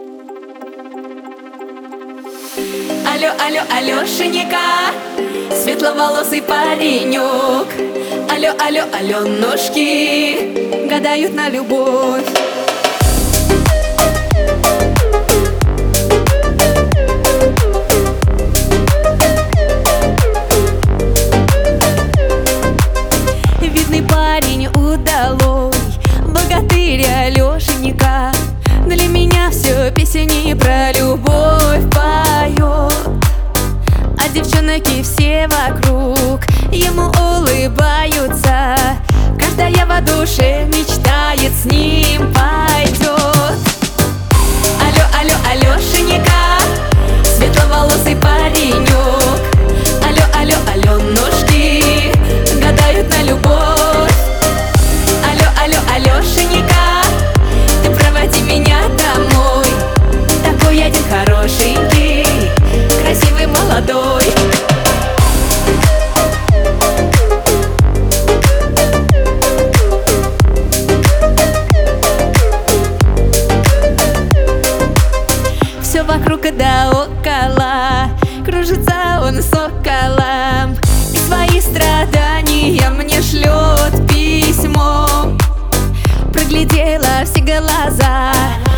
Алло, алло, Алёшенька, светловолосый паренек. Алло, алло, Алёнушки гадают на любовь. Видный парень удалой, богатырь Алёшенька, для меня все песни про любовь поет. А девчонки все вокруг ему улыбаются, каждая в душе мечтает с ним пойдет. Алло, алло, Алёшенька, светловолосый паренек. Алло, алло, Алёнушки гадают на любовь. Алло, алло, Алёшенька, ты проводи меня домой. Такой один хорошенький, красивый, молодой. Все вокруг да около кружится он соколом, и свои страдания мне шлет письмо. Проглядела все глаза,